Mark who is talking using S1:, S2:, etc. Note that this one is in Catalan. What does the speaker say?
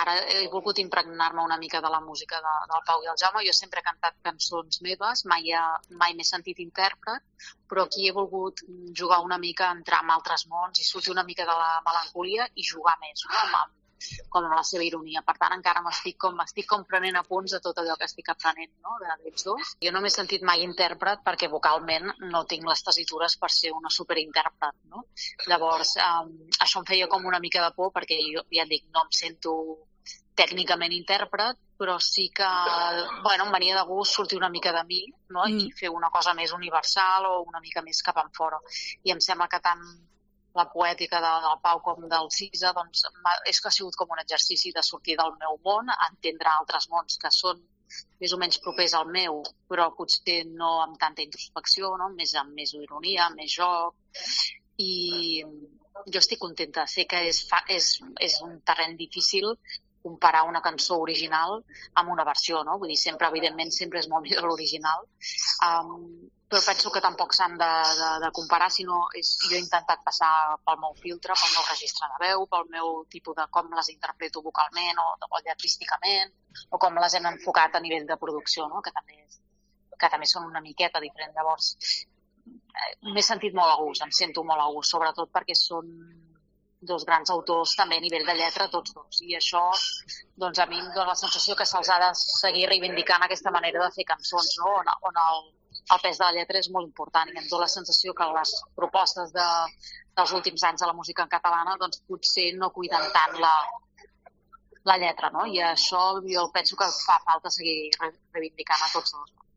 S1: ara he volgut impregnar-me una mica de la música del Pau i el Jaume. Jo sempre he cantat cançons meves, mai m'he sentit intèrpret, però aquí he volgut jugar una mica, entrar en altres mons i sortir una mica de la melancolia i jugar més, no? Com amb la seva ironia. Per tant, encara estic com prenent apunts de tot allò que estic aprenent, no? D'ells dos. Jo no m'he sentit mai intèrpret perquè vocalment no tinc les tessitures per ser una superintèrpret, no? Llavors, això em feia com una mica de por perquè jo, ja et dic, no em sento tècnicament intèrpret, però sí que, em venia de gust sortir una mica de mi, no? I fer una cosa més universal o una mica més cap enfora. I em sembla que tant la poètica del Pau com del Cisa, doncs és que ha sigut com un exercici de sortir del meu món, entendre altres mons que són més o menys propers al meu, però potser no amb tanta introspecció, no? Amb més ironia, amb més joc. I jo estic contenta. Sé que és un terreny difícil comparar una cançó original amb una versió, no? Vull dir, evidentment, sempre és molt millor l'original. Però penso que tampoc s'han de comparar, sinó jo he intentat passar pel meu filtre, pel meu registre de veu, pel meu tipus de com les interpreto vocalment o lletrísticament, o com les hem enfocat a nivell de producció, no? que també són una miqueta diferent. Llavors, m'he sentit molt a gust, em sento molt a gust, sobretot perquè són dos grans autors també a nivell de lletra, tots dos. I això, doncs a mi em dona la sensació que se'ls ha de seguir reivindicant aquesta manera de fer cançons, no? On el pes de la lletra és molt important i em dona la sensació que les propostes dels últims anys de la música catalana doncs potser no cuiden tant la lletra, no? I això jo penso que fa falta seguir reivindicant a tots dos.